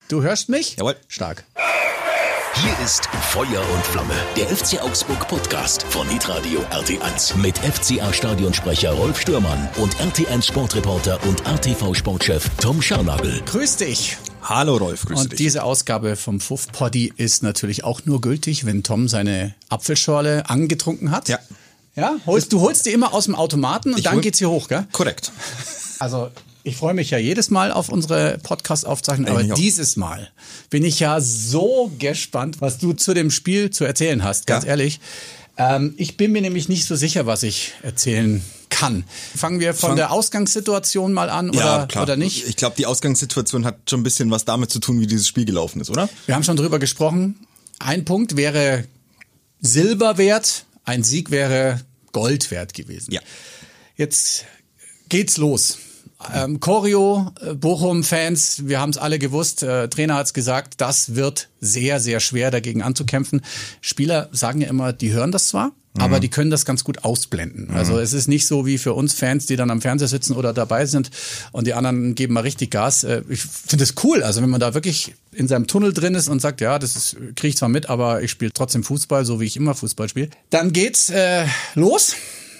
Du hörst mich? Jawohl. Stark. Hier ist Feuer und Flamme, der FC Augsburg Podcast von Hitradio RT1 mit FCA-Stadionsprecher Rolf Stürmann und RT1 Sportreporter und ATV-Sportchef Tom Scharnagl. Grüß dich. Hallo Rolf, grüß dich. Und diese Ausgabe vom Fuff-Poddy ist natürlich auch nur gültig, wenn Tom seine Apfelschorle angetrunken hat. Ja. Ja? Du holst die immer aus dem Automaten und dann geht's hier hoch, gell? Korrekt. Also ich freue mich ja jedes Mal auf unsere Podcast-Aufzeichnung, aber dieses Mal bin ich ja so gespannt, was du zu dem Spiel zu erzählen hast, ganz ehrlich. Ich bin mir nämlich nicht so sicher, was ich erzählen kann. Fangen wir von der Ausgangssituation mal an oder nicht? Ich glaube, die Ausgangssituation hat schon ein bisschen was damit zu tun, wie dieses Spiel gelaufen ist, oder? Wir haben schon drüber gesprochen. Ein Punkt wäre Silber wert, ein Sieg wäre Gold wert gewesen. Ja. Jetzt geht's los. Choreo, Bochum-Fans, wir haben es alle gewusst, Trainer hat es gesagt, das wird sehr, sehr schwer dagegen anzukämpfen. Spieler sagen ja immer, die hören das zwar, aber die können das ganz gut ausblenden. Also es ist nicht so wie für uns Fans, die dann am Fernseher sitzen oder dabei sind und die anderen geben mal richtig Gas. Ich finde es cool, also wenn man da wirklich in seinem Tunnel drin ist und sagt, ja, kriege ich zwar mit, aber ich spiele trotzdem Fußball, so wie ich immer Fußball spiele. Dann geht's los.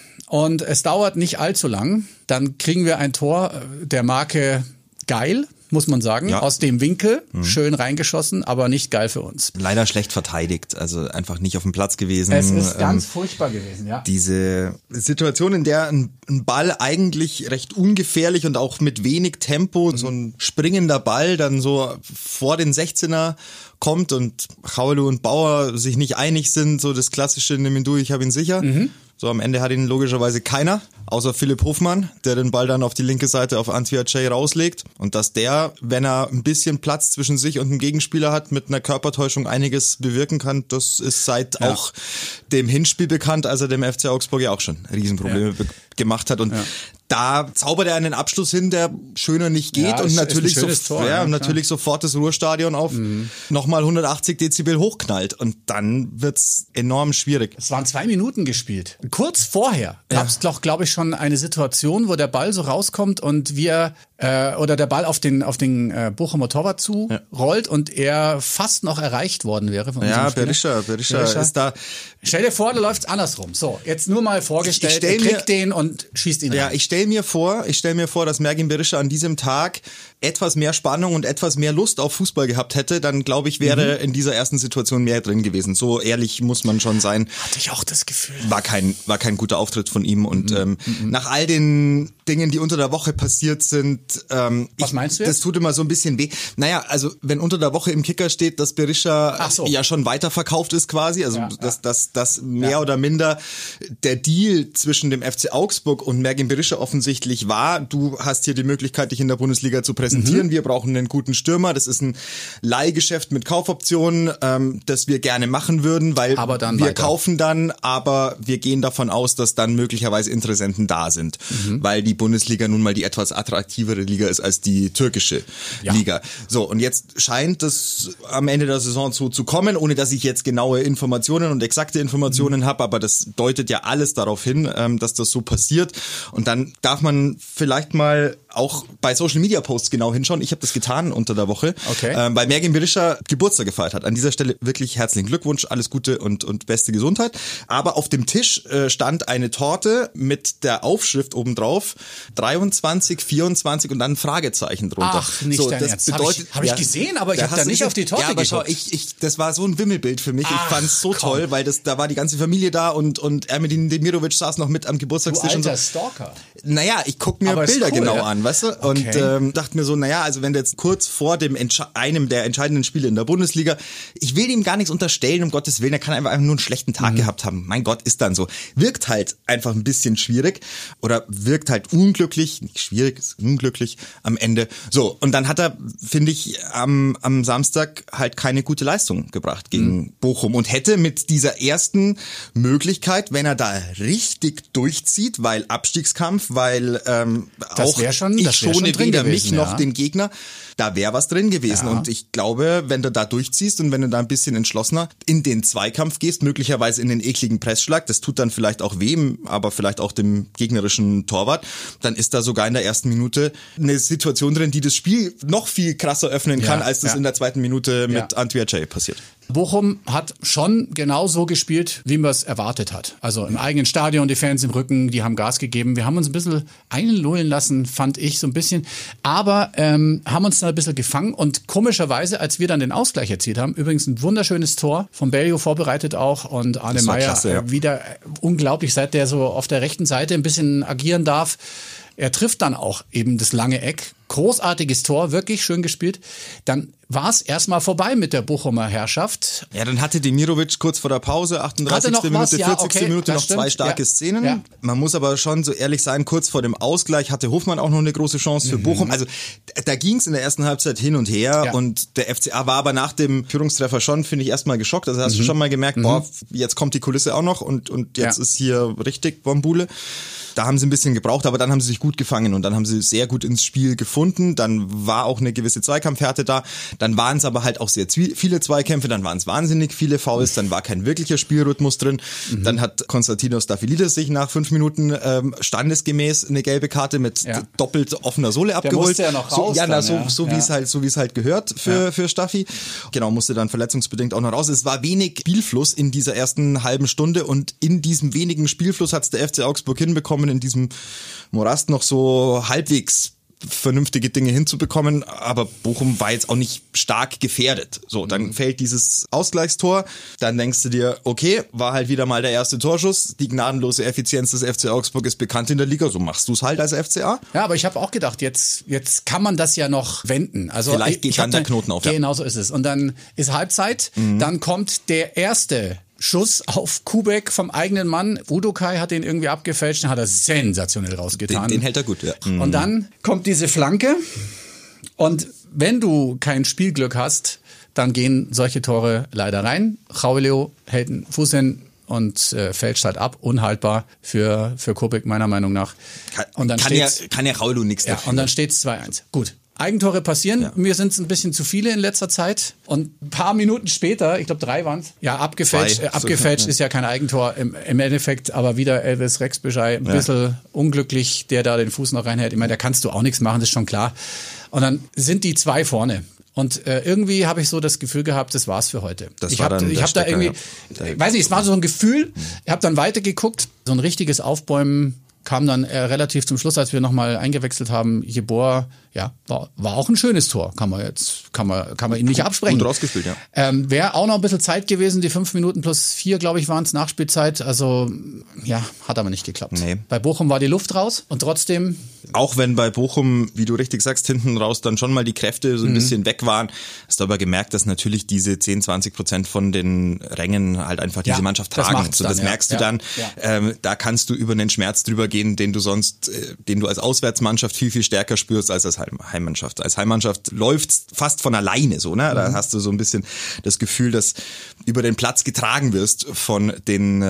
Und es dauert nicht allzu lang. Dann kriegen wir ein Tor der Marke geil, muss man sagen. Ja. Aus dem Winkel, schön reingeschossen, aber nicht geil für uns. Leider schlecht verteidigt, also einfach nicht auf dem Platz gewesen. Es ist ganz furchtbar gewesen, ja. Diese Situation, in der ein Ball eigentlich recht ungefährlich und auch mit wenig Tempo, so ein springender Ball dann so vor den 16er kommt und Chaulu und Bauer sich nicht einig sind, so das klassische, nimm ihn du, ich hab ihn sicher. So, am Ende hat ihn logischerweise keiner, außer Philipp Hofmann, der den Ball dann auf die linke Seite auf Antwi Ajay rauslegt. Und dass der, wenn er ein bisschen Platz zwischen sich und dem Gegenspieler hat, mit einer Körpertäuschung einiges bewirken kann, das ist seit auch dem Hinspiel bekannt, als er dem FC Augsburg ja auch schon Riesenprobleme gemacht hat. Und da zaubert er einen Abschluss hin, der schöner nicht geht und natürlich, natürlich sofort das Ruhrstadion auf nochmal 180 Dezibel hochknallt und dann wird's enorm schwierig. Es waren 2 Minuten gespielt. Kurz vorher gab's glaube ich, schon eine Situation, wo der Ball so rauskommt und der Ball auf den Bochumer Torwart zu rollt und er fast noch erreicht worden wäre von unserem Spieler. Berisha ist da. Stell dir vor, da läuft's andersrum. So, jetzt nur mal vorgestellt, er kriegt den und schießt ihn rein. Ja, ich stell mir vor, dass Mergin Berisha an diesem Tag etwas mehr Spannung und etwas mehr Lust auf Fußball gehabt hätte, dann glaube ich, wäre in dieser ersten Situation mehr drin gewesen. So ehrlich muss man schon sein. Hatte ich auch das Gefühl. War kein guter Auftritt von ihm und nach all den Dingen, die unter der Woche passiert sind, was meinst du jetzt? Das tut immer so ein bisschen weh. Naja, also wenn unter der Woche im Kicker steht, dass Berisha ja schon weiterverkauft ist quasi, also dass mehr oder minder der Deal zwischen dem FC Augsburg und Mergin Berisha offensichtlich war, du hast hier die Möglichkeit, dich in der Bundesliga zu präsentieren, wir brauchen einen guten Stürmer, das ist ein Leihgeschäft mit Kaufoptionen, das wir gerne machen würden, weil wir kaufen dann, aber wir gehen davon aus, dass dann möglicherweise Interessenten da sind, weil die Bundesliga nun mal die etwas attraktivere Liga ist als die türkische Liga. So, und jetzt scheint das am Ende der Saison so zu kommen, ohne dass ich jetzt genaue Informationen und exakte Informationen habe, aber das deutet ja alles darauf hin, dass das so passiert. Und dann darf man vielleicht mal auch bei Social Media Posts genau hinschauen. Ich habe das getan unter der Woche, weil Mergin Berisha Geburtstag gefeiert hat. An dieser Stelle wirklich herzlichen Glückwunsch, alles Gute und beste Gesundheit. Aber auf dem Tisch stand eine Torte mit der Aufschrift obendrauf 23, 24 und dann ein Fragezeichen drunter. Ach, nicht dein Ernst. Hab ich gesehen, aber ich habe da nicht auf die Torte geguckt. Schau, das war so ein Wimmelbild für mich. Ich fand's so toll, weil da war die ganze Familie da und Ermedin Demirovic saß noch mit am Geburtstagstisch. Du alter Stalker. Naja, ich guck mir Bilder genau an, weißt du? Und dachte mir so, naja, also wenn der jetzt kurz vor einem der entscheidenden Spiele in der Bundesliga, ich will ihm gar nichts unterstellen, um Gottes Willen, er kann einfach nur einen schlechten Tag gehabt haben. Mein Gott, ist dann so. Wirkt halt einfach ein bisschen schwierig oder wirkt halt unglücklich, nicht schwierig, ist unglücklich am Ende. So, und dann hat er, finde ich, am Samstag halt keine gute Leistung gebracht gegen Bochum und hätte mit dieser ersten Möglichkeit, wenn er da richtig durchzieht, weil Abstiegskampf, weil auch ich schone weder mich noch den Gegner. Da wäre was drin gewesen. Und ich glaube, wenn du da durchziehst und wenn du da ein bisschen entschlossener in den Zweikampf gehst, möglicherweise in den ekligen Pressschlag, das tut dann vielleicht auch wem, aber vielleicht auch dem gegnerischen Torwart, dann ist da sogar in der ersten Minute eine Situation drin, die das Spiel noch viel krasser öffnen kann, als das in der zweiten Minute mit Antwi Ajay passiert. Bochum hat schon genau so gespielt, wie man es erwartet hat. Also im eigenen Stadion, die Fans im Rücken, die haben Gas gegeben. Wir haben uns ein bisschen einlullen lassen, fand ich so ein bisschen. Aber haben uns da ein bisschen gefangen. Und komischerweise, als wir dann den Ausgleich erzielt haben, übrigens ein wunderschönes Tor, von Bellio vorbereitet auch. Und Arne Meyer wieder unglaublich, seit der so auf der rechten Seite ein bisschen agieren darf. Er trifft dann auch eben das lange Eck. Großartiges Tor, wirklich schön gespielt. Dann war es erstmal vorbei mit der Bochumer Herrschaft. Ja, dann hatte Demirovic kurz vor der Pause, 38. Minute, 40. Minute noch zwei starke Szenen. Ja. Man muss aber schon so ehrlich sein, kurz vor dem Ausgleich hatte Hofmann auch noch eine große Chance für Bochum. Also da ging es in der ersten Halbzeit hin und her und der FCA war aber nach dem Führungstreffer schon, finde ich, erstmal geschockt. Also hast du schon mal gemerkt, boah, jetzt kommt die Kulisse auch noch und jetzt ist hier richtig Bombule. Da haben sie ein bisschen gebraucht, aber dann haben sie sich gut gefangen und dann haben sie sehr gut ins Spiel gefunden. Dann war auch eine gewisse Zweikampfhärte da. Dann waren es aber halt auch sehr viele Zweikämpfe, dann waren es wahnsinnig viele Fouls, dann war kein wirklicher Spielrhythmus drin. Dann hat Konstantinos Staphylides sich nach 5 Minuten standesgemäß eine gelbe Karte mit doppelt offener Sohle abgeholt. Der musste ja noch raus. Wie es halt gehört für Staffi. Genau, musste dann verletzungsbedingt auch noch raus. Es war wenig Spielfluss in dieser ersten halben Stunde und in diesem wenigen Spielfluss hat es der FC Augsburg hinbekommen, in diesem Morast noch so halbwegs vernünftige Dinge hinzubekommen, aber Bochum war jetzt auch nicht stark gefährdet. So, dann fällt dieses Ausgleichstor, dann denkst du dir, okay, war halt wieder mal der erste Torschuss, die gnadenlose Effizienz des FC Augsburg ist bekannt in der Liga, so machst du es halt als FCA. Ja, aber ich habe auch gedacht, jetzt kann man das ja noch wenden. Also vielleicht geht dann der Knoten auf. Genau so ist es. Und dann ist Halbzeit, dann kommt der erste Schuss auf Kubek vom eigenen Mann. Udokai hat den irgendwie abgefälscht, den hat er sensationell rausgetan. Den hält er gut, ja. Und dann kommt diese Flanke und wenn du kein Spielglück hast, dann gehen solche Tore leider rein. Raulio hält einen Fuß hin und fälscht halt ab, unhaltbar für Kubek meiner Meinung nach. Und dann kann ja Raulio nichts dafür. Und dann steht es 2-1. Gut. Eigentore passieren, mir sind es ein bisschen zu viele in letzter Zeit und ein paar Minuten später, ich glaube 3 waren es, abgefälscht ist ja kein Eigentor im Endeffekt, aber wieder Elvis Rexbeschei, ein bisschen unglücklich, der da den Fuß noch reinhält. Ich meine, da kannst du auch nichts machen, das ist schon klar. Und dann sind die 2 vorne. Und irgendwie habe ich so das Gefühl gehabt, das war's für heute. Ich habe da irgendwie, weiß nicht, es war so ein Gefühl, ich habe dann weitergeguckt, so ein richtiges Aufbäumen kam dann relativ zum Schluss, als wir nochmal eingewechselt haben. Jeboa, war auch ein schönes Tor. Kann man ihm nicht absprechen. Gut rausgespielt, ja. Wäre auch noch ein bisschen Zeit gewesen, die 5 Minuten plus 4, glaube ich, waren es Nachspielzeit. Also, hat aber nicht geklappt. Nee. Bei Bochum war die Luft raus und trotzdem. Auch wenn bei Bochum, wie du richtig sagst, hinten raus dann schon mal die Kräfte so ein bisschen weg waren, hast du aber gemerkt, dass natürlich diese 10-20% von den Rängen halt einfach diese Mannschaft tragen. Das merkst du dann. Da kannst du über einen Schmerz drüber gehen, den du als Auswärtsmannschaft viel, viel stärker spürst als Heimmannschaft. Als Heimmannschaft läuft's fast von alleine so, ne? Da hast du so ein bisschen das Gefühl, dass über den Platz getragen wirst von den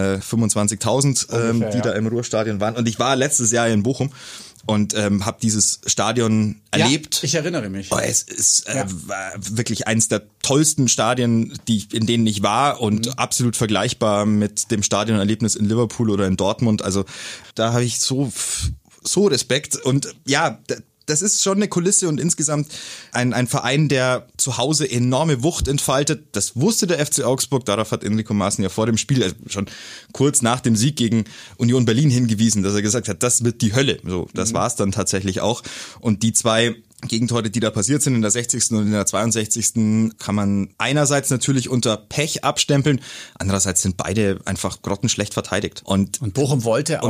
25.000, die da im Ruhrstadion waren. Und ich war letztes Jahr in Bochum und habe dieses Stadion erlebt. Ja, ich erinnere mich. Es ist wirklich eins der tollsten Stadien, in denen ich war und absolut vergleichbar mit dem Stadionerlebnis in Liverpool oder in Dortmund. Also da habe ich so Respekt und das ist schon eine Kulisse und insgesamt ein Verein, der zu Hause enorme Wucht entfaltet. Das wusste der FC Augsburg. Darauf hat Enrico Maaßen ja vor dem Spiel, schon kurz nach dem Sieg gegen Union Berlin hingewiesen, dass er gesagt hat, das wird die Hölle. So, das war es dann tatsächlich auch. Und die 2 Gegentore, die da passiert sind in der 60. und in der 62. kann man einerseits natürlich unter Pech abstempeln, andererseits sind beide einfach grottenschlecht verteidigt. Und Bochum wollte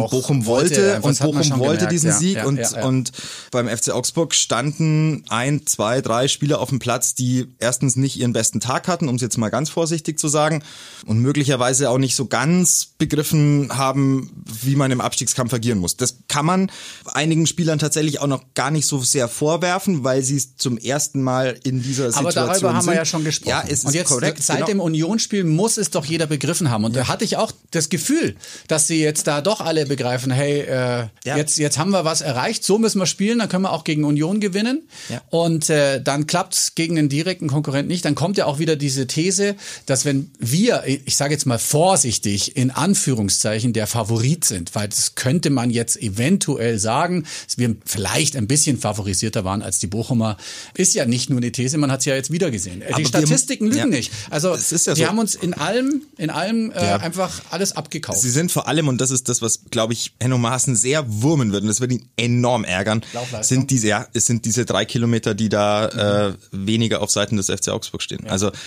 diesen Sieg und beim FC Augsburg standen 1, 2, 3 Spieler auf dem Platz, die erstens nicht ihren besten Tag hatten, um es jetzt mal ganz vorsichtig zu sagen, und möglicherweise auch nicht so ganz begriffen haben, wie man im Abstiegskampf agieren muss. Das kann man einigen Spielern tatsächlich auch noch gar nicht so sehr vorwerfen. werfen, weil sie es zum ersten Mal in dieser Situation Aber darüber haben wir sind. ja schon gesprochen. Ja, es und ist jetzt korrekt. Seit dem Unionsspiel muss es doch jeder begriffen haben. Und da hatte ich auch das Gefühl, dass sie jetzt da doch alle begreifen, hey, jetzt haben wir was erreicht, so müssen wir spielen, dann können wir auch gegen Union gewinnen. Ja. Und dann klappt es gegen einen direkten Konkurrenten nicht. Dann kommt ja auch wieder diese These, dass wenn wir, ich sage jetzt mal vorsichtig, in Anführungszeichen der Favorit sind, weil das könnte man jetzt eventuell sagen, dass wir vielleicht ein bisschen favorisierter waren als die Bochumer, ist ja nicht nur eine These, man hat es ja jetzt wieder gesehen. Die Statistiken lügen nicht. Also die haben uns in allem einfach alles abgekauft. Sie sind vor allem, und das ist das, was, glaube ich, Henno Maaßen sehr wurmen wird, und das wird ihn enorm ärgern, sind diese 3 Kilometer, die da weniger auf Seiten des FC Augsburg stehen. Ja. Also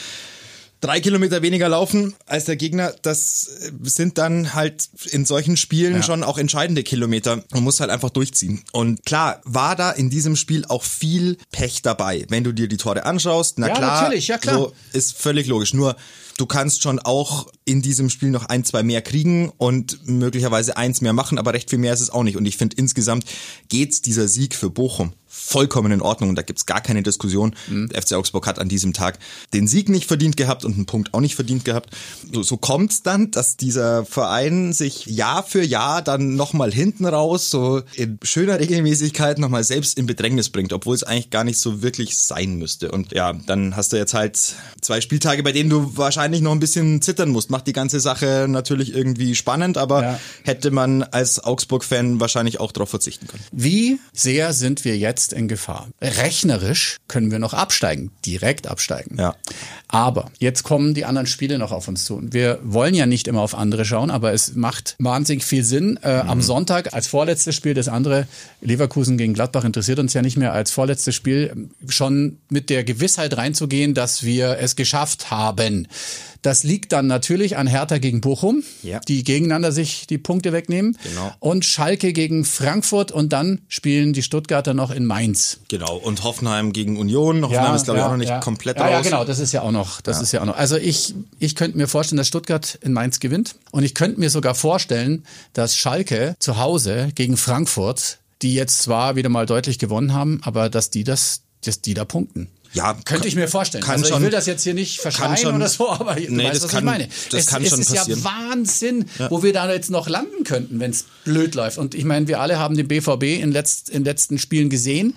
3 Kilometer weniger laufen als der Gegner, das sind dann halt in solchen Spielen schon auch entscheidende Kilometer. Man muss halt einfach durchziehen. Und klar, war da in diesem Spiel auch viel Pech dabei. Wenn du dir die Tore anschaust, na klar, natürlich, ja klar. So ist völlig logisch. Nur du kannst schon auch in diesem Spiel noch 1, 2 mehr kriegen und möglicherweise 1 mehr machen, aber recht viel mehr ist es auch nicht. Und ich finde, insgesamt geht's dieser Sieg für Bochum vollkommen in Ordnung und da gibt's gar keine Diskussion. Der FC Augsburg hat an diesem Tag den Sieg nicht verdient gehabt und einen Punkt auch nicht verdient gehabt. So kommt's dann, dass dieser Verein sich Jahr für Jahr dann nochmal hinten raus so in schöner Regelmäßigkeit nochmal selbst in Bedrängnis bringt, obwohl es eigentlich gar nicht so wirklich sein müsste. Und ja, dann hast du jetzt halt 2 Spieltage, bei denen du wahrscheinlich noch ein bisschen zittern musst. Macht die ganze Sache natürlich irgendwie spannend, aber hätte man als Augsburg-Fan wahrscheinlich auch darauf verzichten können. Wie sehr sind wir jetzt in Gefahr? Rechnerisch können wir noch absteigen, direkt absteigen. Ja. Aber jetzt kommen die anderen Spiele noch auf uns zu. Und wir wollen ja nicht immer auf andere schauen, aber es macht wahnsinnig viel Sinn. Am Sonntag als vorletztes Spiel, das andere Leverkusen gegen Gladbach interessiert uns ja nicht mehr, als vorletztes Spiel schon mit der Gewissheit reinzugehen, dass wir es geschafft haben. Das liegt dann natürlich an Hertha gegen Bochum, die gegeneinander sich die Punkte wegnehmen. Genau. Und Schalke gegen Frankfurt und dann spielen die Stuttgarter noch in Mainz. Genau, und Hoffenheim gegen Union. Hoffenheim ist, glaube ich, auch noch nicht komplett raus. Ja, genau, das ist ja auch noch. Also ich könnte mir vorstellen, dass Stuttgart in Mainz gewinnt. Und ich könnte mir sogar vorstellen, dass Schalke zu Hause gegen Frankfurt, die jetzt zwar wieder mal deutlich gewonnen haben, aber dass die da punkten. Ja, könnte ich mir vorstellen. Also ich will das jetzt hier nicht verschreien oder so, aber du weißt, was ich meine. Das kann schon passieren. Es ist ja Wahnsinn, wo wir da jetzt noch landen könnten, wenn es blöd läuft. Und ich meine, wir alle haben den BVB in letzten Spielen gesehen.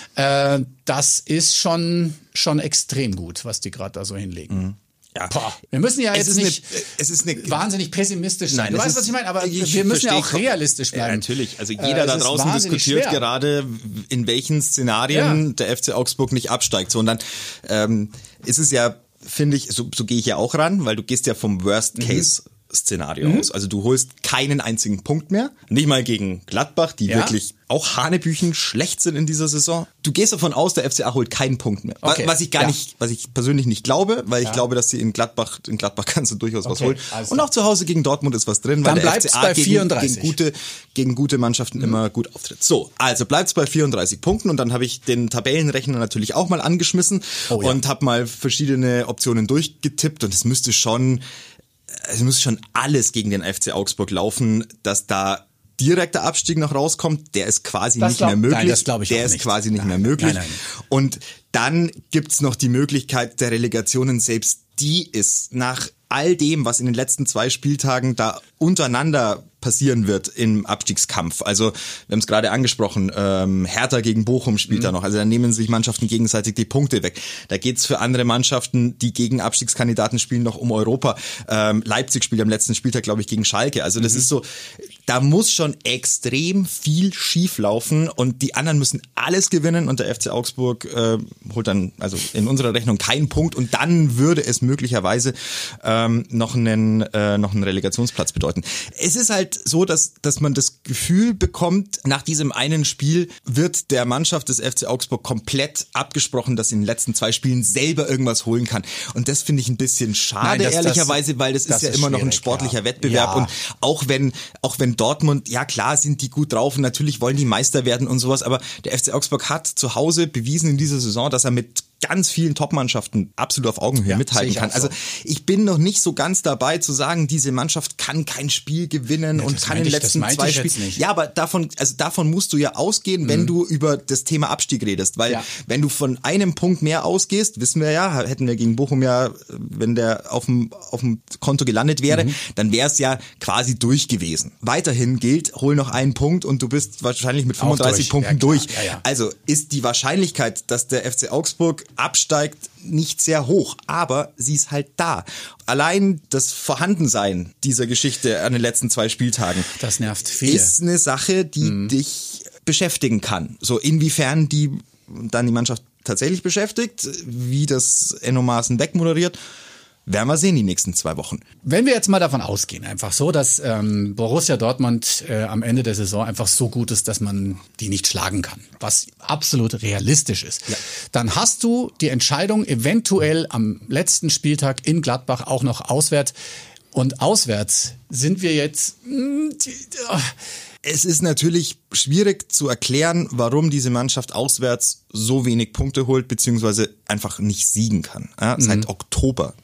Das ist schon extrem gut, was die gerade da so hinlegen. Mhm. Ja. Wir müssen ja jetzt nicht wahnsinnig pessimistisch sein. Nein, du weißt, was ich meine, aber wir müssen ja auch realistisch bleiben. Ja, natürlich. Also jeder da draußen diskutiert gerade, in welchen Szenarien der FC Augsburg nicht absteigt. So, und dann ist es ja, finde ich, so gehe ich ja auch ran, weil du gehst ja vom Worst-Case-Szenario aus. Also du holst keinen einzigen Punkt mehr. Nicht mal gegen Gladbach, die wirklich auch hanebüchen schlecht sind in dieser Saison. Du gehst davon aus, der FCA holt keinen Punkt mehr. Okay. Was ich persönlich nicht glaube, weil ich glaube, dass sie in Gladbach kannst du durchaus was holen. Also. Und auch zu Hause gegen Dortmund ist was drin, weil der FCA bei 34. gegen gute Mannschaften immer gut auftritt. So, also bleibt's bei 34 Punkten und dann habe ich den Tabellenrechner natürlich auch mal angeschmissen und habe mal verschiedene Optionen durchgetippt und es müsste schon alles gegen den FC Augsburg laufen, dass da direkter Abstieg noch rauskommt, der ist quasi nicht mehr möglich. Nein, das glaube ich auch nicht. Der ist quasi nicht mehr möglich. Nein. Und dann gibt's noch die Möglichkeit der Relegationen, selbst die ist nach all dem, was in den letzten 2 Spieltagen da untereinander passieren wird im Abstiegskampf. Also wir haben es gerade angesprochen, Hertha gegen Bochum spielt da noch. Also da nehmen sich Mannschaften gegenseitig die Punkte weg. Da geht's für andere Mannschaften, die gegen Abstiegskandidaten spielen, noch um Europa. Leipzig spielt am letzten Spieltag, glaube ich, gegen Schalke. Also das ist so, da muss schon extrem viel schief laufen und die anderen müssen alles gewinnen und der FC Augsburg holt dann also in unserer Rechnung keinen Punkt und dann würde es möglicherweise noch einen Relegationsplatz bedeuten. Es ist halt so, dass man das Gefühl bekommt, nach diesem einen Spiel wird der Mannschaft des FC Augsburg komplett abgesprochen, dass sie in den letzten 2 Spielen selber irgendwas holen kann. Und das finde ich ein bisschen schade, ehrlicherweise, weil das ist ja immer noch ein sportlicher Wettbewerb. Und auch wenn Dortmund, ja klar, sind die gut drauf und natürlich wollen die Meister werden und sowas, aber der FC Augsburg hat zu Hause bewiesen in dieser Saison, dass er mit ganz vielen Top-Mannschaften absolut auf Augenhöhe mithalten kann. Also ich bin noch nicht so ganz dabei zu sagen, diese Mannschaft kann kein Spiel gewinnen und kann in den letzten 2 Spielen. Ja, aber davon musst du ja ausgehen, wenn du über das Thema Abstieg redest, weil wenn du von einem Punkt mehr ausgehst, wissen wir ja, hätten wir gegen Bochum ja, wenn der auf dem Konto gelandet wäre, dann wäre es ja quasi durch gewesen. Weiterhin gilt, hol noch einen Punkt und du bist wahrscheinlich mit 35 Punkten durch. Ja. Also ist die Wahrscheinlichkeit, dass der FC Augsburg absteigt, nicht sehr hoch, aber sie ist halt da. Allein das Vorhandensein dieser Geschichte an den letzten 2 Spieltagen, das nervt viele. Ist eine Sache, die dich beschäftigen kann. So inwiefern die Mannschaft tatsächlich beschäftigt, wie das Enno Maaßen wegmoderiert, werden wir sehen die nächsten 2 Wochen. Wenn wir jetzt mal davon ausgehen, einfach so, dass Borussia Dortmund am Ende der Saison einfach so gut ist, dass man die nicht schlagen kann, was absolut realistisch ist, dann hast du die Entscheidung eventuell am letzten Spieltag in Gladbach auch noch auswärts. Und auswärts sind wir jetzt... Es ist natürlich schwierig zu erklären, warum diese Mannschaft auswärts so wenig Punkte holt, beziehungsweise einfach nicht siegen kann. Ja, seit Oktober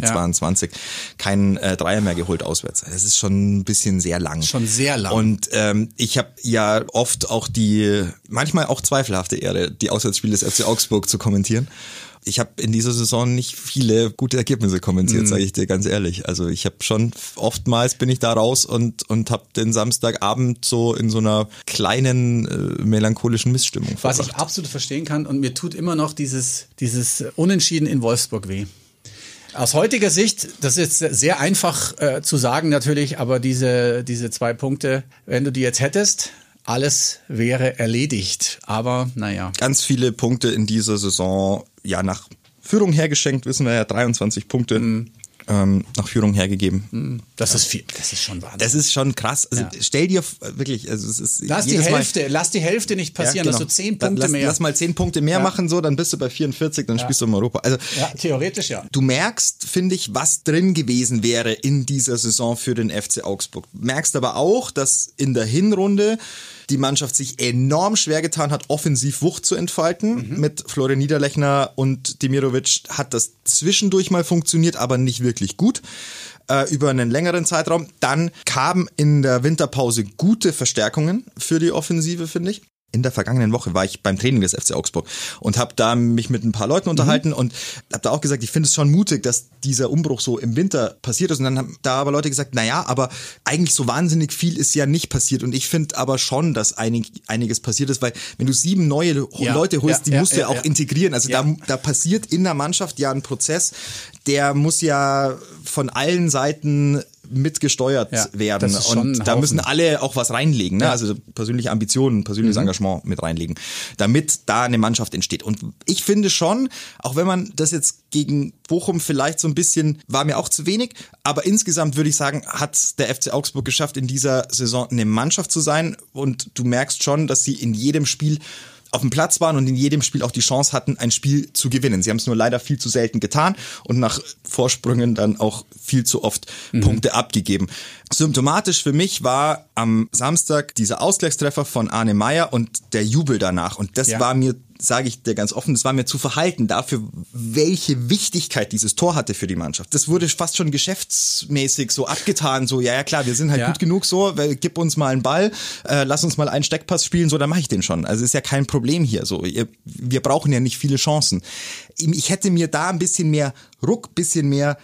2022 kein Dreier mehr geholt auswärts. Das ist schon ein bisschen sehr lang. Schon sehr lang. Und ich habe ja oft auch manchmal auch zweifelhafte Ehre, die Auswärtsspiele des FC Augsburg zu kommentieren. Ich habe in dieser Saison nicht viele gute Ergebnisse kommentiert, sage ich dir ganz ehrlich. Also ich habe schon oftmals bin ich da raus und habe den Samstagabend so in so einer kleinen melancholischen Missstimmung verbracht. Was ich absolut verstehen kann und mir tut immer noch dieses Unentschieden in Wolfsburg weh. Aus heutiger Sicht, das ist sehr einfach zu sagen natürlich, aber diese 2 Punkte, wenn du die jetzt hättest, alles wäre erledigt, aber naja. Ganz viele Punkte in dieser Saison, ja, nach Führung hergeschenkt, wissen wir ja, 23 Punkte nach Führung hergegeben. Das ist viel, das ist schon Wahnsinn. Das ist schon krass. Also stell dir wirklich, also es ist lass die Hälfte nicht passieren, dass du 10 Punkte mehr. Lass mal 10 Punkte mehr machen, so, dann bist du bei 44, dann spielst du in Europa. Also theoretisch ja. Du merkst, finde ich, was drin gewesen wäre in dieser Saison für den FC Augsburg. Merkst aber auch, dass in der Hinrunde die Mannschaft sich enorm schwer getan hat, offensiv Wucht zu entfalten. Mit Florian Niederlechner und Demirovic hat das zwischendurch mal funktioniert, aber nicht wirklich gut. Über einen längeren Zeitraum. Dann kamen in der Winterpause gute Verstärkungen für die Offensive, finde ich. In der vergangenen Woche war ich beim Training des FC Augsburg und habe da mich mit ein paar Leuten unterhalten und habe da auch gesagt, ich finde es schon mutig, dass dieser Umbruch so im Winter passiert ist. Und dann haben da aber Leute gesagt, naja, aber eigentlich so wahnsinnig viel ist ja nicht passiert. Und ich finde aber schon, dass einiges passiert ist, weil wenn du 7 neue Leute holst, die musst du ja auch integrieren. Also da passiert in der Mannschaft ja ein Prozess, der muss ja von allen Seiten mitgesteuert werden und da müssen alle auch was reinlegen, ne? Also persönliche Ambitionen, persönliches Engagement mit reinlegen, damit da eine Mannschaft entsteht. Und ich finde schon, auch wenn man das jetzt gegen Bochum vielleicht so ein bisschen, war mir auch zu wenig, aber insgesamt würde ich sagen, hat der FC Augsburg geschafft, in dieser Saison eine Mannschaft zu sein und du merkst schon, dass sie in jedem Spiel auf dem Platz waren und in jedem Spiel auch die Chance hatten, ein Spiel zu gewinnen. Sie haben es nur leider viel zu selten getan und nach Vorsprüngen dann auch viel zu oft Punkte abgegeben. Symptomatisch für mich war am Samstag dieser Ausgleichstreffer von Arne Meyer und der Jubel danach. Und das war mir, sage ich dir ganz offen, das war mir zu verhalten dafür, welche Wichtigkeit dieses Tor hatte für die Mannschaft. Das wurde fast schon geschäftsmäßig so abgetan, so ja klar, wir sind halt gut genug so, gib uns mal einen Ball, lass uns mal einen Steckpass spielen, so, dann mache ich den schon. Also ist ja kein Problem hier, so, wir brauchen ja nicht viele Chancen. Ich hätte mir da ein bisschen mehr Ruck, bisschen mehr,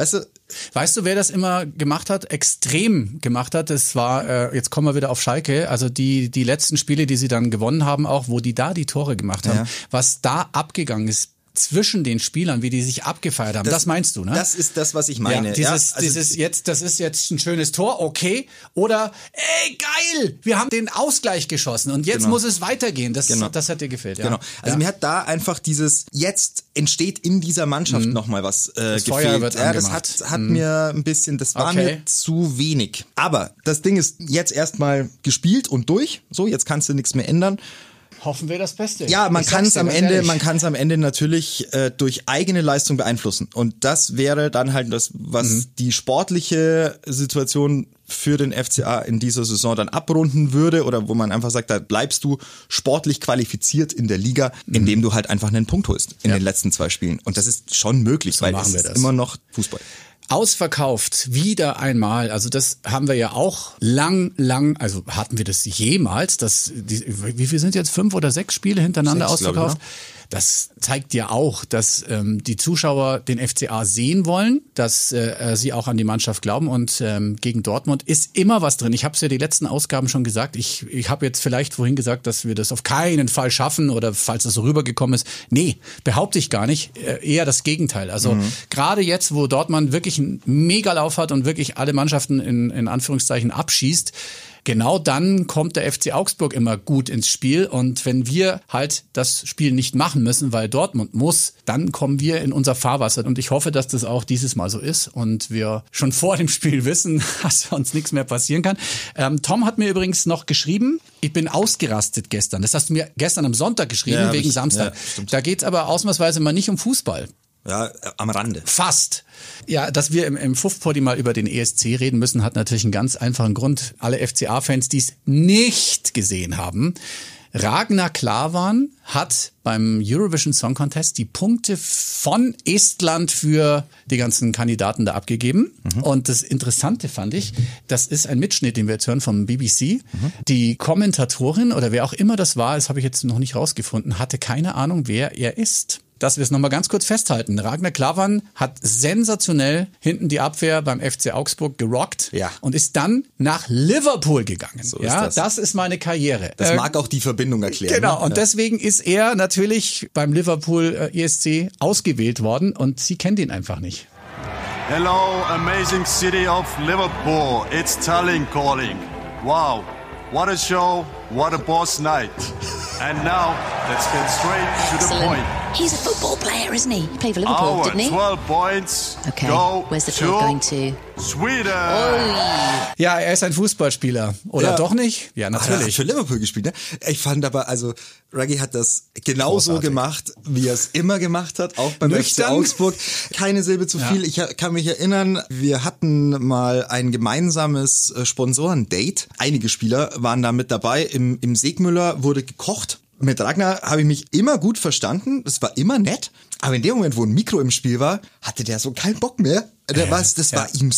Weißt du, wer das immer gemacht hat, extrem gemacht hat? Das war, jetzt kommen wir wieder auf Schalke, also die letzten Spiele, die sie dann gewonnen haben, auch wo die da die Tore gemacht haben, was da abgegangen ist zwischen den Spielern, wie die sich abgefeiert haben. Das meinst du, ne? Das ist das, was ich meine. Ja, das ist jetzt ein schönes Tor, okay. Oder, ey, geil, wir haben den Ausgleich geschossen und jetzt muss es weitergehen. Das hat dir gefehlt, ja. Genau. Also mir hat da einfach jetzt entsteht in dieser Mannschaft nochmal was das gefehlt. Feuer wird das hat mir ein bisschen, das war mir zu wenig. Aber das Ding ist jetzt erstmal gespielt und durch. So, jetzt kannst du nichts mehr ändern. hoffen wir das Beste. Ja, man kann es am Ende natürlich durch eigene Leistung beeinflussen. Und das wäre dann halt das, was die sportliche Situation für den FCA in dieser Saison dann abrunden würde oder wo man einfach sagt, da bleibst du sportlich qualifiziert in der Liga, indem du halt einfach einen Punkt holst in den letzten 2 Spielen. Und das ist schon möglich, so weil es ist immer noch Fußball. Ausverkauft, wieder einmal. Also das haben wir ja auch also hatten wir das jemals, wie viel sind jetzt 5 oder 6 Spiele hintereinander 6, ausverkauft? Das zeigt ja auch, dass die Zuschauer den FCA sehen wollen, dass sie auch an die Mannschaft glauben und gegen Dortmund ist immer was drin. Ich habe es ja die letzten Ausgaben schon gesagt. Ich habe jetzt vielleicht vorhin gesagt, dass wir das auf keinen Fall schaffen oder falls das so rübergekommen ist. Nee, behaupte ich gar nicht. Eher das Gegenteil. Also gerade jetzt, wo Dortmund wirklich einen Megalauf hat und wirklich alle Mannschaften in Anführungszeichen abschießt, genau dann kommt der FC Augsburg immer gut ins Spiel und wenn wir halt das Spiel nicht machen müssen, weil Dortmund muss, dann kommen wir in unser Fahrwasser und ich hoffe, dass das auch dieses Mal so ist und wir schon vor dem Spiel wissen, dass uns nichts mehr passieren kann. Tom hat mir übrigens noch geschrieben, ich bin ausgerastet gestern. Das hast du mir gestern am Sonntag geschrieben, wegen Samstag. Ja, da geht's aber ausnahmsweise mal nicht um Fußball. Ja, am Rande. Fast. Ja, dass wir im Fuff-Poddy mal über den ESC reden müssen, hat natürlich einen ganz einfachen Grund. Alle FCA-Fans, die es nicht gesehen haben. Ragnar Klavan hat beim Eurovision Song Contest die Punkte von Estland für die ganzen Kandidaten da abgegeben. Und das Interessante fand ich, das ist ein Mitschnitt, den wir jetzt hören vom BBC. Die Kommentatorin oder wer auch immer das war, das habe ich jetzt noch nicht rausgefunden, hatte keine Ahnung, wer er ist. Dass wir es nochmal ganz kurz festhalten. Ragnar Klavan hat sensationell hinten die Abwehr beim FC Augsburg gerockt und ist dann nach Liverpool gegangen. So ist das ist meine Karriere. Das mag auch die Verbindung erklären. Genau, und deswegen ist er natürlich beim Liverpool ESC ausgewählt worden und sie kennt ihn einfach nicht. Hello, amazing city of Liverpool. It's Tallinn calling. Wow, what a show, what a boss night. And now, let's get straight to the point. He's a football player, isn't he? He played for Liverpool, didn't he? 12 points. Okay, go where's the club going to? Sweden! Ja, er ist ein Fußballspieler. Oder doch nicht? Ja, natürlich. Er hat für Liverpool gespielt, ne? Ich fand aber, Raggy hat das genauso gemacht, wie er es immer gemacht hat, auch beim FC Augsburg. Keine Silbe zu viel. Ich kann mich erinnern, wir hatten mal ein gemeinsames Sponsorendate. Einige Spieler waren da mit dabei. Im Segmüller wurde gekocht. Mit Ragnar habe ich mich immer gut verstanden. Es war immer nett. Aber in dem Moment, wo ein Mikro im Spiel war, hatte der so keinen Bock mehr. Das war ihm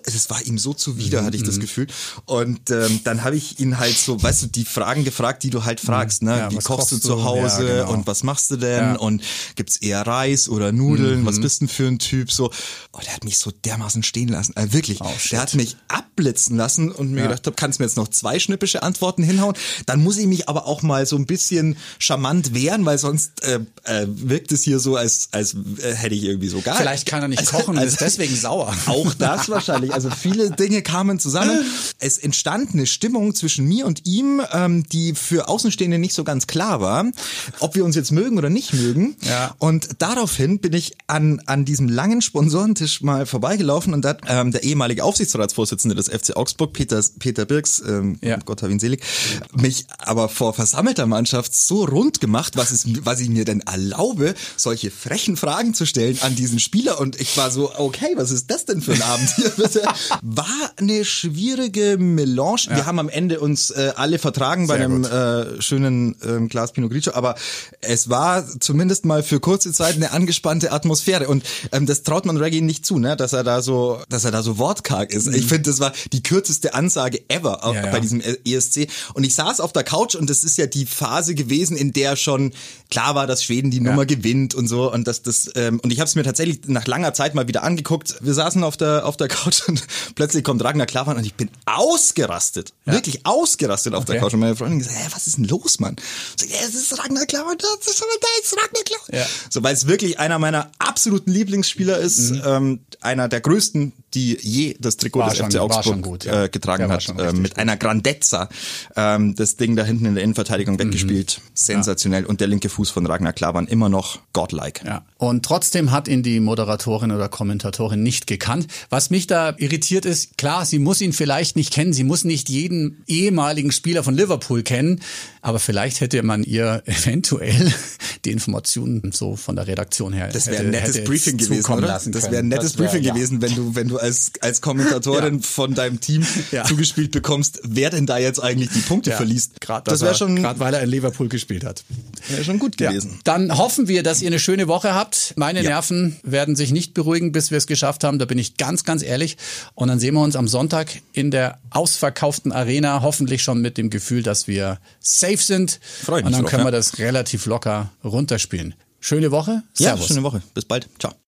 so zuwider, hatte ich das Gefühl. Und dann habe ich ihn halt so, weißt du, die Fragen gefragt, die du halt fragst, ne? Wie kochst du zu Hause und was machst du denn? Und gibt's eher Reis oder Nudeln? Was bist denn für ein Typ? So, der hat mich so dermaßen stehen lassen. Wirklich, der hat mich abblitzen lassen und mir gedacht, kannst du mir jetzt noch 2 schnippische Antworten hinhauen? Dann muss ich mich aber auch mal so ein bisschen charmant wehren, weil sonst wirkt es hier so, als hätte ich irgendwie so gar nicht. Vielleicht kann er nicht kochen und ist deswegen sauer. Auch das wahrscheinlich. Also viele Dinge kamen zusammen. Es entstand eine Stimmung zwischen mir und ihm, die für Außenstehende nicht so ganz klar war, ob wir uns jetzt mögen oder nicht mögen. Ja. Und daraufhin bin ich an diesem langen Sponsorentisch mal vorbeigelaufen und da hat der ehemalige Aufsichtsratsvorsitzende des FC Augsburg, Peter Birks, Gott hab ihn selig, mich aber vor versammelter Mannschaft so rund gemacht, was ich mir denn erlaube, solche frechen Fragen zu stellen an diesen Spieler. Und ich war so, okay, was ist das denn für ein Abend hier bitte? War eine schwierige Melange. Ja. Wir haben am Ende uns alle vertragen bei einem schönen Glas Pinot Grigio, aber es war zumindest mal für kurze Zeit eine angespannte Atmosphäre und das traut man Raggy nicht zu, ne, dass er da so wortkarg ist. Ich finde, das war die kürzeste Ansage ever bei diesem ESC und ich saß auf der Couch und das ist ja die Phase gewesen, in der schon klar war, dass Schweden die Nummer gewinnt und so und und ich habe es mir tatsächlich nach langer Zeit mal wieder angeguckt. Wir saßen auf der Couch und plötzlich kommt Ragnar Klavan und ich bin ausgerastet. Wirklich ausgerastet auf der Couch. Und meine Freundin gesagt, was ist denn los, Mann? So, es ist Ragnar Klavan, das ist Ragnar Klavan. Ja. So, weil es wirklich einer meiner absoluten Lieblingsspieler ist, einer der größten die je das Trikot des FC Augsburg getragen hat. Mit einer Grandezza. Das Ding da hinten in der Innenverteidigung weggespielt. Sensationell. Und der linke Fuß von Ragnar Klavan immer noch godlike. Ja. Und trotzdem hat ihn die Moderatorin oder Kommentatorin nicht gekannt. Was mich da irritiert ist, klar, sie muss ihn vielleicht nicht kennen. Sie muss nicht jeden ehemaligen Spieler von Liverpool kennen. Aber vielleicht hätte man ihr eventuell die Informationen so von der Redaktion her. Das wäre ein nettes Briefing gewesen, oder? Das wäre ein nettes Briefing gewesen, wenn du als Kommentatorin von deinem Team zugespielt bekommst, wer denn da jetzt eigentlich die Punkte verliest. Gerade weil er in Liverpool gespielt hat. Wäre schon gut gewesen. Ja. Dann hoffen wir, dass ihr eine schöne Woche habt. Meine Nerven werden sich nicht beruhigen, bis wir es geschafft haben. Da bin ich ganz, ganz ehrlich. Und dann sehen wir uns am Sonntag in der ausverkauften Arena. Hoffentlich schon mit dem Gefühl, dass wir safe sind. Und dann können wir das relativ locker runterspielen. Schöne Woche. Servus. Ja, schöne Woche. Bis bald. Ciao.